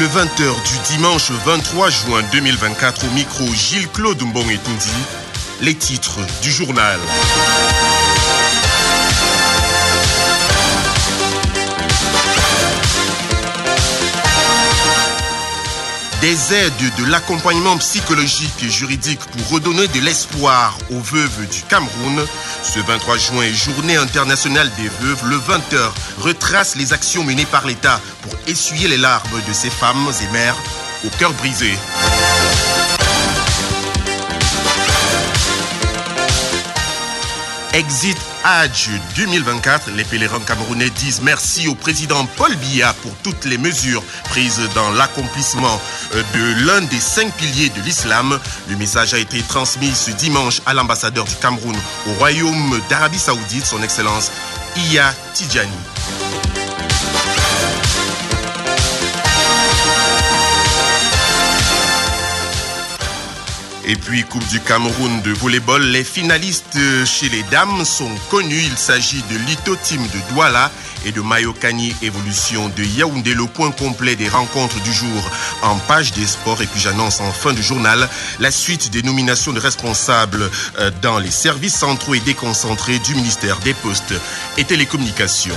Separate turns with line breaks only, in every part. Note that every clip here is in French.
20h du dimanche 23 juin 2024 au micro Gilles-Claude Mbong-Etundi, les titres du journal. Des aides, de l'accompagnement psychologique et juridique pour redonner de l'espoir aux veuves du Cameroun. Ce 23 juin est journée internationale des veuves. Le 20h retrace les actions menées par l'État pour essuyer les larmes de ces femmes et mères au cœur brisé. Exit Hajj 2024, les pèlerins camerounais disent merci au président Paul Biya pour toutes les mesures prises dans l'accomplissement de l'un des 5 piliers de l'islam. Le message a été transmis ce dimanche à l'ambassadeur du Cameroun au Royaume d'Arabie Saoudite, son Excellence Iya Tidjani. Et puis, Coupe du Cameroun de volleyball, les finalistes chez les dames sont connus. Il s'agit de Lito Team de Douala et de Mayokani Evolution de Yaoundé. Le point complet des rencontres du jour en page des sports. Et puis j'annonce en fin de journal la suite des nominations de responsables dans les services centraux et déconcentrés du ministère des Postes et Télécommunications.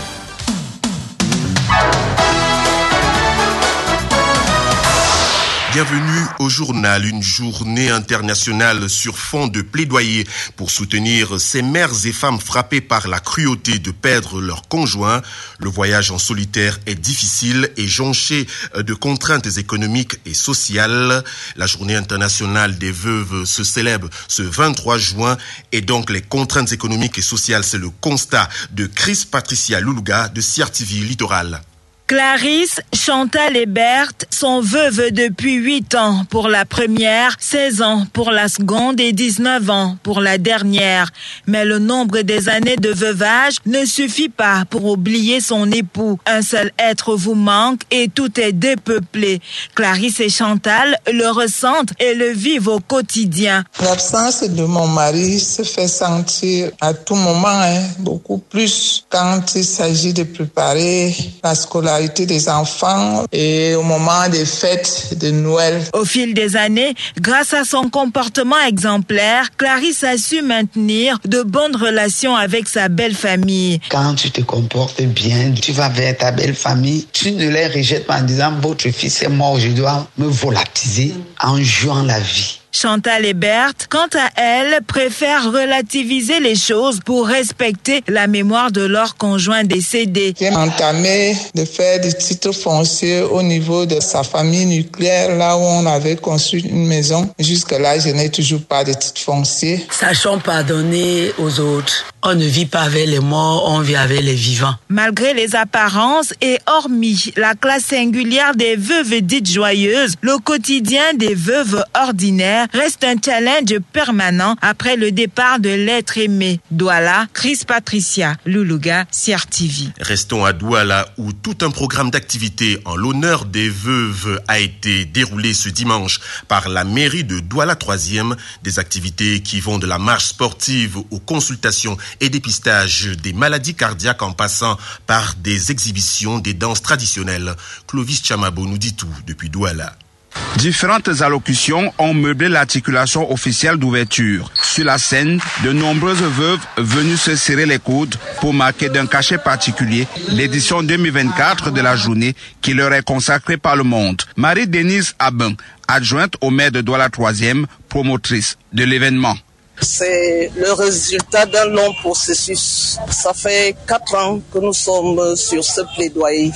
Bienvenue au journal, une journée internationale sur fond de plaidoyer pour soutenir ces mères et femmes frappées par la cruauté de perdre leur conjoint. Le voyage en solitaire est difficile et jonché de contraintes économiques et sociales. La journée internationale des veuves se célèbre ce 23 juin et donc les contraintes économiques et sociales, c'est le constat de Chris Patricia Luluga de CRTV Littoral.
Clarisse, Chantal et Berthe sont veuves depuis 8 ans pour la première, 16 ans pour la seconde et 19 ans pour la dernière. Mais le nombre des années de veuvage ne suffit pas pour oublier son époux. Un seul être vous manque et tout est dépeuplé. Clarisse et Chantal le ressentent et le vivent au quotidien.
L'absence de mon mari se fait sentir à tout moment, beaucoup plus quand il s'agit de préparer la scolarité des enfants et au moment des fêtes de Noël.
Au fil des années, grâce à son comportement exemplaire, Clarisse a su maintenir de bonnes relations avec sa belle famille.
Quand tu te comportes bien, tu vas vers ta belle famille, tu ne les rejettes pas en disant votre fils est mort, je dois me volatiser en jouant la vie.
Chantal et Berthe, quant à elles, préfèrent relativiser les choses pour respecter la mémoire de leur conjoint décédé.
J'ai entamé de faire des titres fonciers au niveau de sa famille nucléaire, là où on avait construit une maison. Jusque-là, je n'ai toujours pas de titre foncier.
Sachons pardonner aux autres. On ne vit pas avec les morts, on vit avec les vivants.
Malgré les apparences et hormis la classe singulière des veuves dites joyeuses, le quotidien des veuves ordinaires reste un challenge permanent après le départ de l'être aimé. Douala, Chris Patricia Luluga, CRTV.
Restons à Douala où tout un programme d'activités en l'honneur des veuves a été déroulé ce dimanche par la mairie de Douala 3e. Des activités qui vont de la marche sportive aux consultations et dépistage des maladies cardiaques en passant par des exhibitions des danses traditionnelles. Clovis Chamabo nous dit tout depuis Douala.
Différentes allocutions ont meublé l'articulation officielle d'ouverture. Sur la scène, de nombreuses veuves venues se serrer les coudes pour marquer d'un cachet particulier l'édition 2024 de la journée qui leur est consacrée par le monde. Marie-Denise Abin, adjointe au maire de Douala 3e, promotrice de l'événement.
C'est le résultat d'un long processus. Ça fait 4 ans que nous sommes sur ce plaidoyer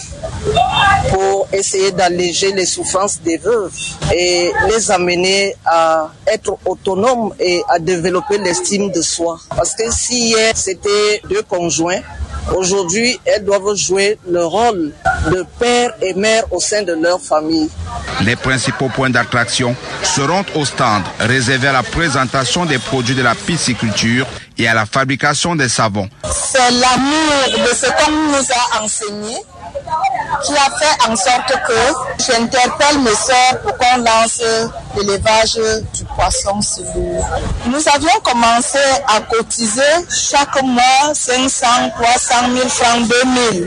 pour essayer d'alléger les souffrances des veuves et les amener à être autonomes et à développer l'estime de soi. Parce que si hier c'était 2 conjoints, aujourd'hui elles doivent jouer le rôle de père et mère au sein de leur famille.
Les principaux points d'attraction seront au stand réservé à la présentation des produits de la pisciculture et à la fabrication des savons.
C'est l'amour de ce qu'on nous a enseigné qui a fait en sorte que j'interpelle mes sœurs pour qu'on lance l'élevage du poisson sur l'eau. Nous avions commencé à cotiser chaque mois 500, 300 000 francs, 2000.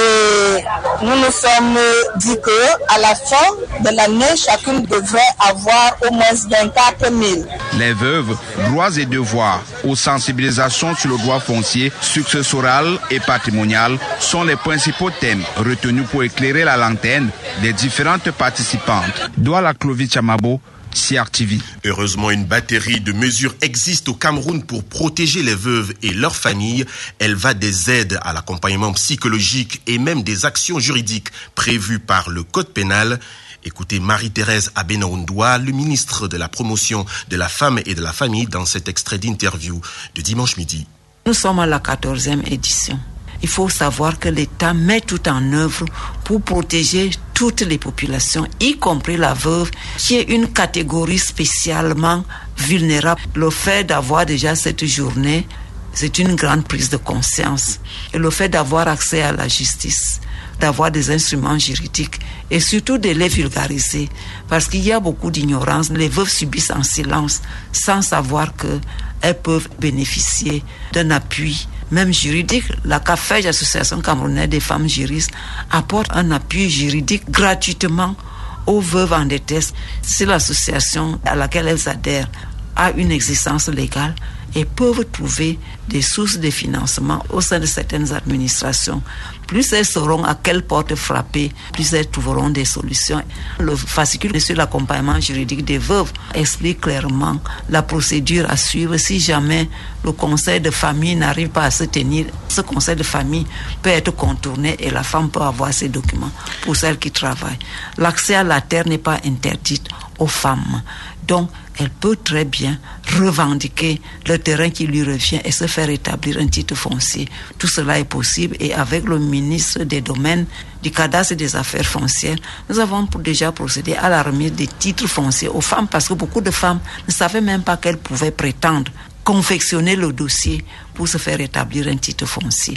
Et nous nous sommes dit qu'à la fin de l'année, chacune devrait avoir au moins 24 000.
Les veuves, droits et devoirs aux sensibilisations sur le droit foncier, successoral et patrimonial sont les principaux thèmes retenus pour éclairer la lanterne des différentes participantes. Douala Clovis Chamabo, CRTV.
Heureusement, une batterie de mesures existe au Cameroun pour protéger les veuves et leurs familles. Elle va des aides à l'accompagnement psychologique et même des actions juridiques prévues par le Code pénal. Écoutez Marie-Thérèse Abena-Ondoa, le ministre de la Promotion de la Femme et de la Famille, dans cet extrait d'interview de dimanche midi.
Nous sommes à la 14e édition. Il faut savoir que l'État met tout en œuvre pour protéger toutes les populations, y compris la veuve, qui est une catégorie spécialement vulnérable. Le fait d'avoir déjà cette journée, c'est une grande prise de conscience. Et le fait d'avoir accès à la justice, d'avoir des instruments juridiques et surtout de les vulgariser. Parce qu'il y a beaucoup d'ignorance. Les veuves subissent en silence sans savoir qu'elles peuvent bénéficier d'un appui, même juridique. La CAFEJ, Association camerounaise des femmes juristes, apporte un appui juridique gratuitement aux veuves en détresse. Si l'association à laquelle elles adhèrent a une existence légale, et peuvent trouver des sources de financement au sein de certaines administrations. Plus elles sauront à quelle porte frapper, plus elles trouveront des solutions. Le fascicule sur l'accompagnement juridique des veuves explique clairement la procédure à suivre si jamais le conseil de famille n'arrive pas à se tenir. Ce conseil de famille peut être contourné et la femme peut avoir ses documents pour celles qui travaillent. L'accès à la terre n'est pas interdit aux femmes. Donc, elle peut très bien revendiquer le terrain qui lui revient et se faire établir un titre foncier. Tout cela est possible et avec le ministre des Domaines, du Cadastre et des Affaires foncières, nous avons déjà procédé à la remise des titres fonciers aux femmes parce que beaucoup de femmes ne savaient même pas qu'elles pouvaient prétendre confectionner le dossier pour se faire établir un titre foncier.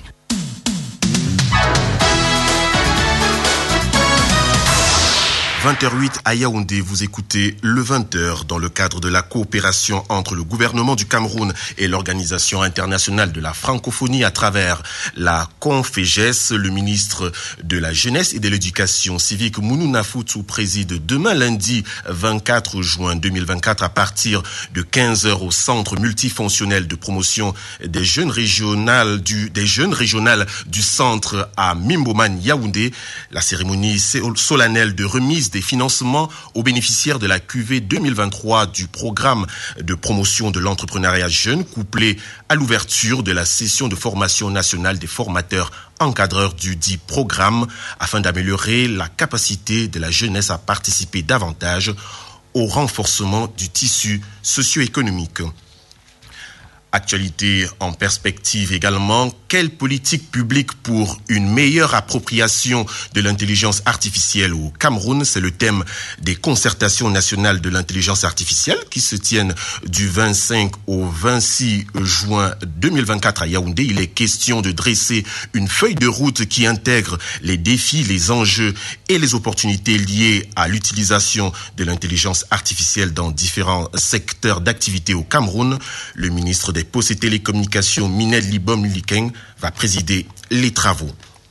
20h08 à Yaoundé, vous écoutez le 20h dans le cadre de la coopération entre le gouvernement du Cameroun et l'Organisation internationale de la francophonie à travers la CONFEJES. Le ministre de la Jeunesse et de l'Éducation civique, Mounou Nafoutou, préside demain lundi 24 juin 2024 à partir de 15h au centre multifonctionnel de promotion des jeunes régionales du centre à Mimboman, Yaoundé. La cérémonie solennelle de remise des financements aux bénéficiaires de la QV 2023 du programme de promotion de l'entrepreneuriat jeune, couplé à l'ouverture de la session de formation nationale des formateurs encadreurs du dit programme, afin d'améliorer la capacité de la jeunesse à participer davantage au renforcement du tissu socio-économique. Actualité en perspective également, quelle politique publique pour une meilleure appropriation de l'intelligence artificielle au Cameroun? C'est le thème des concertations nationales de l'intelligence artificielle qui se tiennent du 25 au 26 juin 2024 à Yaoundé. Il est question de dresser une feuille de route qui intègre les défis, les enjeux et les opportunités liées à l'utilisation de l'intelligence artificielle dans différents secteurs d'activité au Cameroun. Le ministre des Postes et Télécommunications, Mined Libom Likeng, va présider les travaux.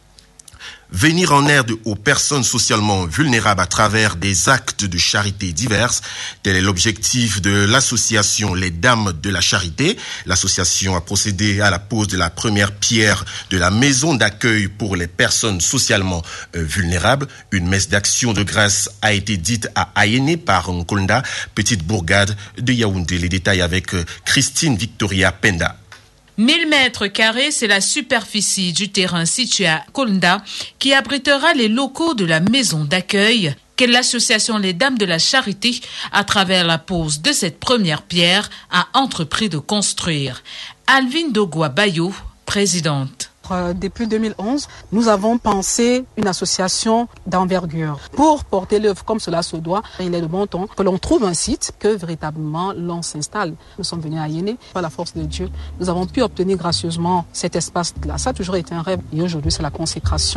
Venir en aide aux personnes socialement vulnérables à travers des actes de charité divers, tel est l'objectif de l'association Les Dames de la Charité. L'association a procédé à la pose de la première pierre de la maison d'accueil pour les personnes socialement vulnérables. Une messe d'action de grâce a été dite à Ayene par Nkolda, petite bourgade de Yaoundé. Les détails avec Christine Victoria Penda.
1000 mètres carrés, c'est la superficie du terrain situé à Kolda qui abritera les locaux de la maison d'accueil que l'association Les Dames de la Charité, à travers la pose de cette première pierre, a entrepris de construire. Alvin Dogwa Bayo, présidente.
Depuis 2011, nous avons pensé une association d'envergure. Pour porter l'œuvre comme cela se doit, il est de bon temps que l'on trouve un site, que véritablement l'on s'installe. Nous sommes venus à Yéné, par la force de Dieu. Nous avons pu obtenir gracieusement cet espace-là. Ça a toujours été un rêve et aujourd'hui c'est la consécration.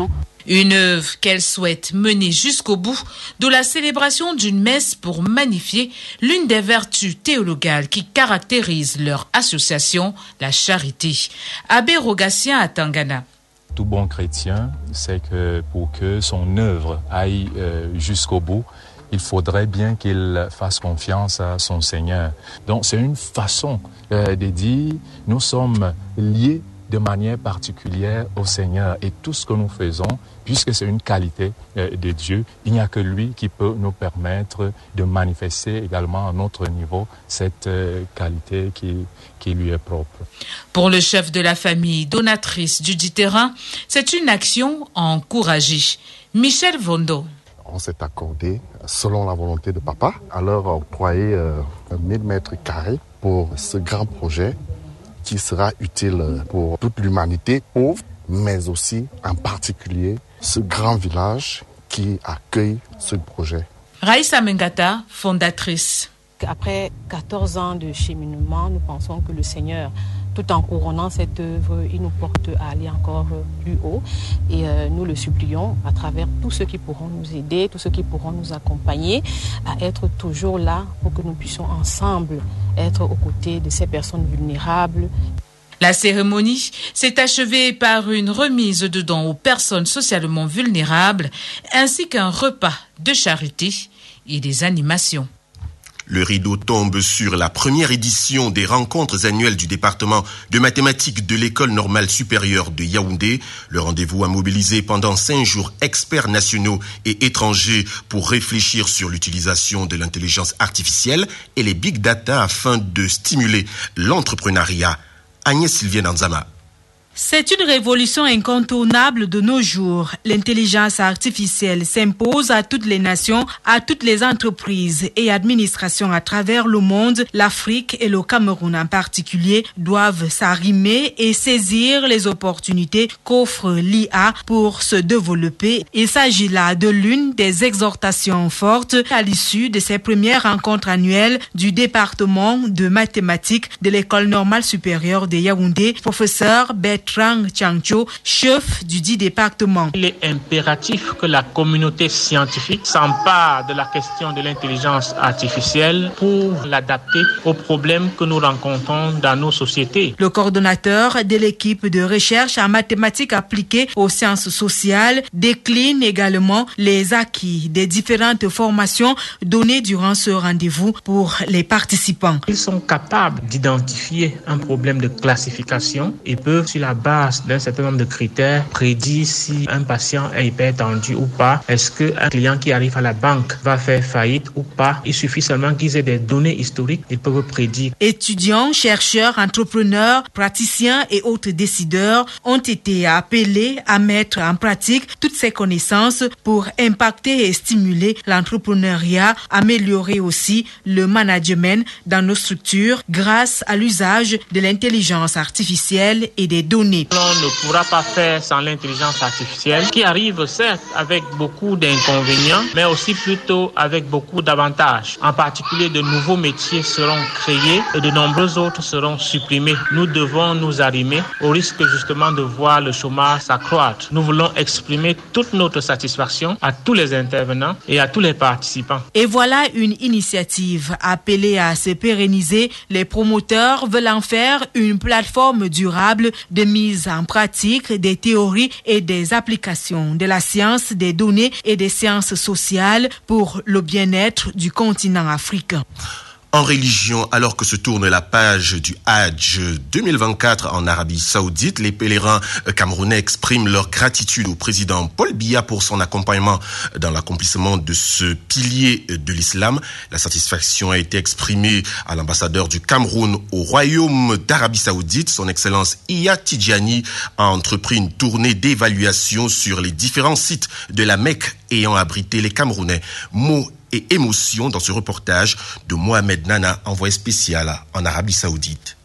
Une œuvre qu'elle souhaite mener jusqu'au bout de la célébration d'une messe pour magnifier l'une des vertus théologales qui caractérisent leur association, la charité. Abbé Rogatien à Tangana.
Tout bon chrétien sait que pour que son œuvre aille jusqu'au bout, il faudrait bien qu'il fasse confiance à son Seigneur. Donc c'est une façon de dire nous sommes liés de manière particulière au Seigneur et tout ce que nous faisons, puisque c'est une qualité de Dieu, il n'y a que lui qui peut nous permettre de manifester également à notre niveau cette qualité qui lui est propre.
Pour le chef de la famille donatrice du dit terrain, c'est une action encouragée. Michel Vondo.
On s'est accordé, selon la volonté de papa, alors octroyer 1000 mètres carrés pour ce grand projet qui sera utile pour toute l'humanité pauvre, mais aussi en particulier ce grand village qui accueille ce projet.
Raïssa Mengata, fondatrice.
Après 14 ans de cheminement, nous pensons que le Seigneur, tout en couronnant cette œuvre, il nous porte à aller encore plus haut. Et nous le supplions à travers tous ceux qui pourront nous aider, tous ceux qui pourront nous accompagner, à être toujours là pour que nous puissions ensemble être aux côtés de ces personnes vulnérables.
La cérémonie s'est achevée par une remise de dons aux personnes socialement vulnérables, ainsi qu'un repas de charité et des animations.
Le rideau tombe sur la première édition des rencontres annuelles du département de mathématiques de l'École normale supérieure de Yaoundé. Le rendez-vous a mobilisé pendant 5 jours experts nationaux et étrangers pour réfléchir sur l'utilisation de l'intelligence artificielle et les big data afin de stimuler l'entrepreneuriat. Agnès Sylvienne Anzama.
C'est une révolution incontournable de nos jours. L'intelligence artificielle s'impose à toutes les nations, à toutes les entreprises et administrations à travers le monde. L'Afrique et le Cameroun en particulier doivent s'arrimer et saisir les opportunités qu'offre l'IA pour se développer. Il s'agit là de l'une des exhortations fortes à l'issue de ces premières rencontres annuelles du département de mathématiques de l'École normale supérieure de Yaoundé. Professeur Bertrand Changcho, chef du dit département.
Il est impératif que la communauté scientifique s'empare de la question de l'intelligence artificielle pour l'adapter aux problèmes que nous rencontrons dans nos sociétés.
Le coordonnateur de l'équipe de recherche en mathématiques appliquées aux sciences sociales décline également les acquis des différentes formations données durant ce rendez-vous pour les participants.
Ils sont capables d'identifier un problème de classification et peuvent, sur la base d'un certain nombre de critères, prédire si un patient est hypertendu ou pas. Est-ce qu'un client qui arrive à la banque va faire faillite ou pas? Il suffit seulement qu'ils aient des données historiques, ils peuvent prédire.
Étudiants, chercheurs, entrepreneurs, praticiens et autres décideurs ont été appelés à mettre en pratique toutes ces connaissances pour impacter et stimuler l'entrepreneuriat, améliorer aussi le management dans nos structures grâce à l'usage de l'intelligence artificielle et des données. On
ne pourra pas faire sans l'intelligence artificielle qui arrive certes avec beaucoup d'inconvénients, mais aussi plutôt avec beaucoup d'avantages. En particulier, de nouveaux métiers seront créés et de nombreux autres seront supprimés. Nous devons nous arrimer au risque justement de voir le chômage s'accroître. Nous voulons exprimer toute notre satisfaction à tous les intervenants et à tous les participants.
Et voilà une initiative appelée à se pérenniser. Les promoteurs veulent en faire une plateforme durable de mise en pratique des théories et des applications de la science des données et des sciences sociales pour le bien-être du continent africain.
En religion, alors que se tourne la page du Hajj 2024 en Arabie Saoudite, les pèlerins camerounais expriment leur gratitude au président Paul Biya pour son accompagnement dans l'accomplissement de ce pilier de l'islam. La satisfaction a été exprimée à l'ambassadeur du Cameroun au Royaume d'Arabie Saoudite. Son Excellence Iya Tidjani a entrepris une tournée d'évaluation sur les différents sites de la Mecque ayant abrité les Camerounais. Mots et émotion dans ce reportage de Mohamed Nana, envoyé spécial en Arabie Saoudite.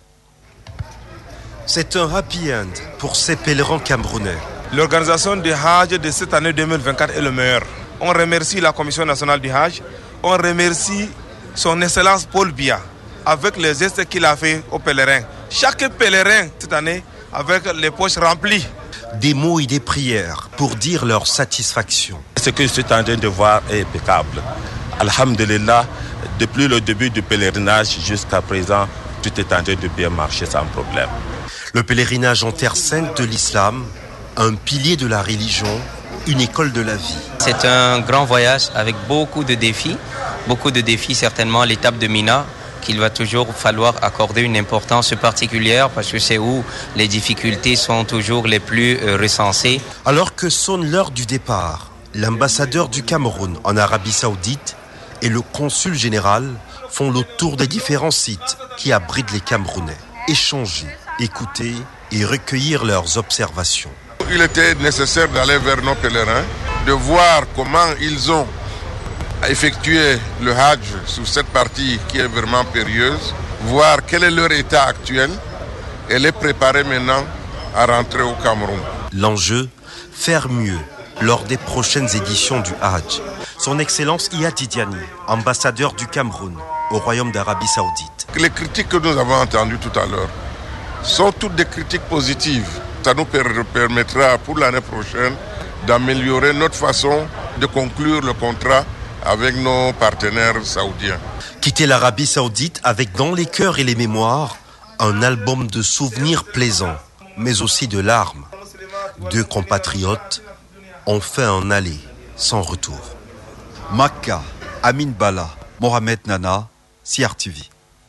C'est un happy end pour ces pèlerins camerounais. L'organisation du Hajj de cette année 2024 est le meilleur. On remercie la Commission nationale du Hajj, on remercie son Excellence Paul Biya avec les gestes qu'il a fait aux pèlerins. Chaque pèlerin cette année avec les poches remplies.
des mots et des prières pour dire leur satisfaction.
Ce que je suis en train de voir est impeccable. Alhamdulillah, depuis le début du pèlerinage jusqu'à présent, tout est en train de bien marcher sans problème.
Le pèlerinage en terre sainte de l'islam, un pilier de la religion, une école de la vie.
C'est un grand voyage avec beaucoup de défis certainement l'étape de Mina, qu'il va toujours falloir accorder une importance particulière parce que c'est où les difficultés sont toujours les plus recensées.
Alors que sonne l'heure du départ, l'ambassadeur du Cameroun en Arabie Saoudite et le consul général font le tour des différents sites qui abritent les Camerounais. Échanger, écouter et recueillir leurs observations.
Il était nécessaire d'aller vers nos pèlerins, de voir comment ils ont effectué le Hajj sur cette partie qui est vraiment périlleuse, voir quel est leur état actuel et les préparer maintenant à rentrer au Cameroun.
L'enjeu, faire mieux lors des prochaines éditions du Hajj. Son Excellence Iyad Didiani, ambassadeur du Cameroun au Royaume d'Arabie Saoudite.
Les critiques que nous avons entendues tout à l'heure sont toutes des critiques positives. Ça nous permettra pour l'année prochaine d'améliorer notre façon de conclure le contrat avec nos partenaires saoudiens.
Quitter l'Arabie Saoudite avec dans les cœurs et les mémoires un album de souvenirs plaisants, mais aussi de larmes. Deux compatriotes ont fait un aller sans retour. Makka, Amin Bala, Mohamed Nana, CRTV.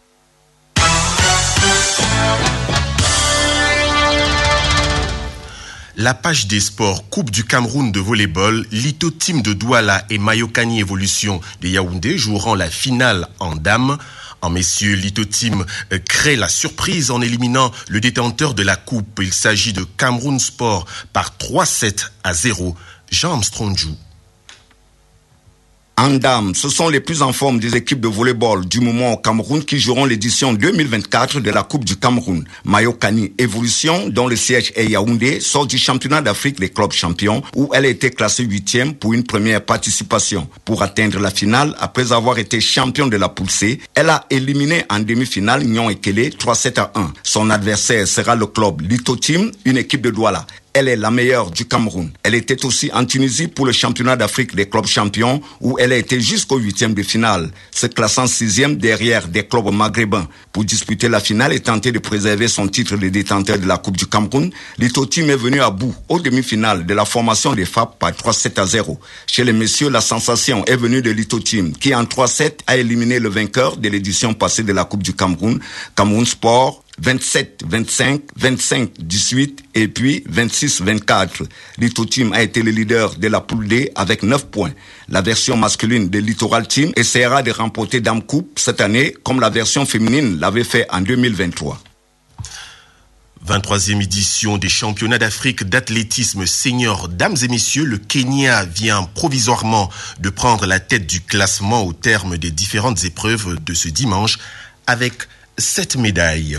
La page des sports Coupe du Cameroun de volleyball, Lito Team de Douala et Mayokani Evolution de Yaoundé joueront la finale en dames. En messieurs, Lito Team crée la surprise en éliminant le détenteur de la coupe. Il s'agit de Cameroun Sport par 3-7-0. Jean Armstrong joue.
En dames, ce sont les plus en forme des équipes de volleyball du moment au Cameroun qui joueront l'édition 2024 de la Coupe du Cameroun. Mayokani Evolution, dont le siège est Yaoundé, sort du championnat d'Afrique des clubs champions où elle a été classée 8e pour une première participation. Pour atteindre la finale, après avoir été champion de la poule C, elle a éliminé en demi-finale Nyon Ekele 3-7-1. Son adversaire sera le club Lito Team, une équipe de Douala. Elle est la meilleure du Cameroun. Elle était aussi en Tunisie pour le championnat d'Afrique des clubs champions où elle a été jusqu'au 8e de finale, se classant 6e derrière des clubs maghrébins. Pour disputer la finale et tenter de préserver son titre de détenteur de la Coupe du Cameroun, Lito Team est venu à bout aux demi-finales de la formation des FAP par 3-7-0. Chez les messieurs, la sensation est venue de Lito Team qui en 3-7 a éliminé le vainqueur de l'édition passée de la Coupe du Cameroun, Cameroun Sport, 27-25, 25-18 et puis 26-24. Lito Team a été le leader de la poule D avec 9 points. La version masculine de Littoral Team essaiera de remporter Dame Coupe cette année comme la version féminine l'avait fait en 2023.
23e édition des championnats d'Afrique d'athlétisme senior. Dames et messieurs, le Kenya vient provisoirement de prendre la tête du classement au terme des différentes épreuves de ce dimanche avec 7 médailles.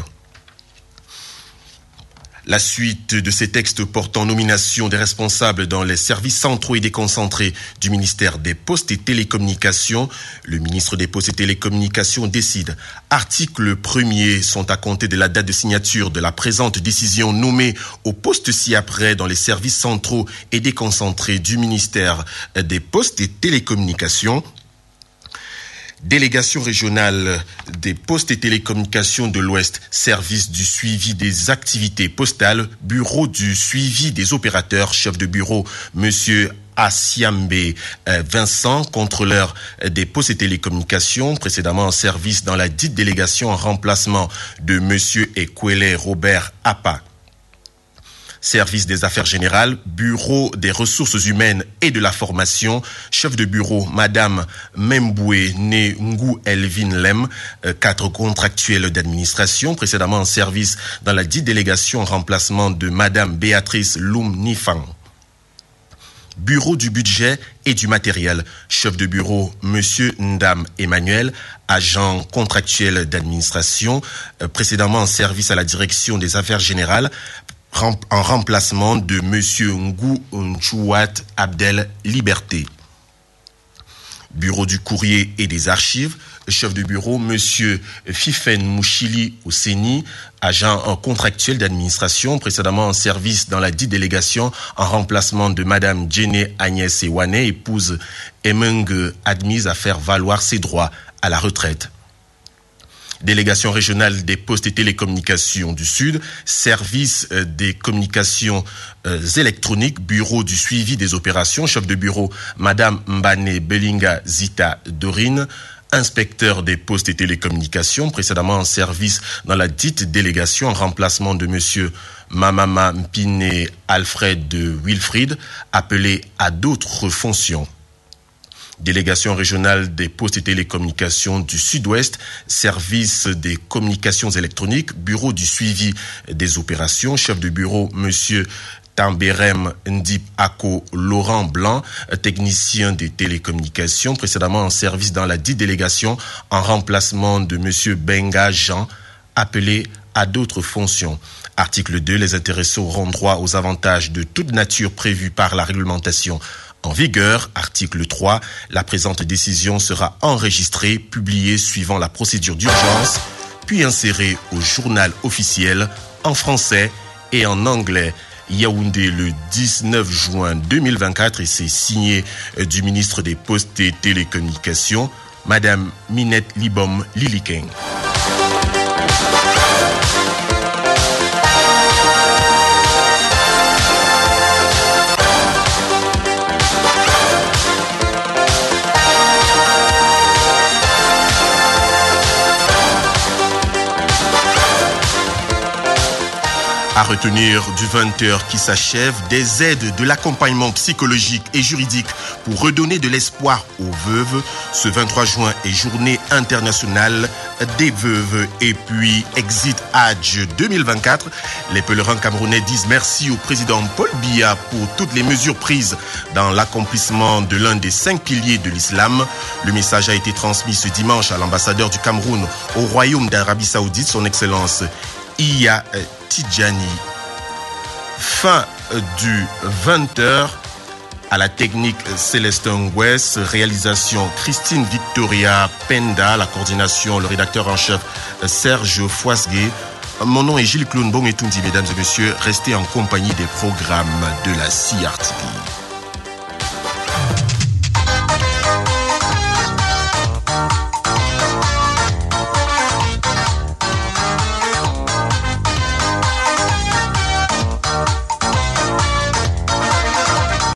La suite de ces textes portant nomination des responsables dans les services centraux et déconcentrés du ministère des Postes et Télécommunications. Le ministre des Postes et Télécommunications décide. Article 1er sont à compter de la date de signature de la présente décision nommée au poste ci-après dans les services centraux et déconcentrés du ministère des Postes et Télécommunications. Délégation régionale des postes et télécommunications de l'Ouest, service du suivi des activités postales, bureau du suivi des opérateurs, chef de bureau, monsieur Asiambe Vincent, contrôleur des postes et télécommunications, précédemment en service dans la dite délégation en remplacement de monsieur Ekwele Robert Appa. Service des affaires générales, bureau des ressources humaines et de la formation, chef de bureau, madame Memboué Ngu Elvin Lem, 4 contractuels d'administration, précédemment en service dans la dite délégation en remplacement de madame Béatrice Loum Nifang. Bureau du budget et du matériel, chef de bureau, monsieur Ndam Emmanuel, agent contractuel d'administration, précédemment en service à la direction des affaires générales, en remplacement de monsieur Ngu Nchouat Abdel Liberté. Bureau du courrier et des archives, chef de bureau, monsieur Fifen Mouchili Osseni, agent contractuel d'administration, précédemment en service dans la dite délégation, en remplacement de madame Djene Agnès Ewane, épouse Emeng, admise à faire valoir ses droits à la retraite. Délégation régionale des postes et télécommunications du Sud, service des communications électroniques, bureau du suivi des opérations, chef de bureau, madame Mbane Belinga Zita Dorine, inspecteur des postes et télécommunications, précédemment en service dans la dite délégation, en remplacement de monsieur Mamama Mpine Alfred de Wilfried, appelé à d'autres fonctions. Délégation régionale des postes et télécommunications du Sud-Ouest, service des communications électroniques, bureau du suivi des opérations, chef de bureau, monsieur Tamberem Ndip Ako Laurent Blanc, technicien des télécommunications, précédemment en service dans la dite délégation, en remplacement de monsieur Benga Jean, appelé à d'autres fonctions. Article 2, les intéressés auront droit aux avantages de toute nature prévus par la réglementation en vigueur. Article 3, la présente décision sera enregistrée, publiée suivant la procédure d'urgence, puis insérée au journal officiel en français et en anglais. Yaoundé le 19 juin 2024 et c'est signé du ministre des Postes et Télécommunications, madame Minette Libom Lilikeng. À retenir du 20h qui s'achève, des aides, de l'accompagnement psychologique et juridique pour redonner de l'espoir aux veuves. Ce 23 juin est journée internationale des veuves. Et puis, Exit Hajj 2024. Les pèlerins camerounais disent merci au président Paul Biya pour toutes les mesures prises dans l'accomplissement de l'un des 5 piliers de l'islam. Le message a été transmis ce dimanche à l'ambassadeur du Cameroun au Royaume d'Arabie Saoudite, son Excellence Iya Tidjani. Fin du 20h à la technique Célestin West, réalisation Christine Victoria Penda, la coordination, le rédacteur en chef Serge Foisgué. Mon nom est Gilles Clownbong et Tundi, mesdames et messieurs, restez en compagnie des programmes de la CRTV.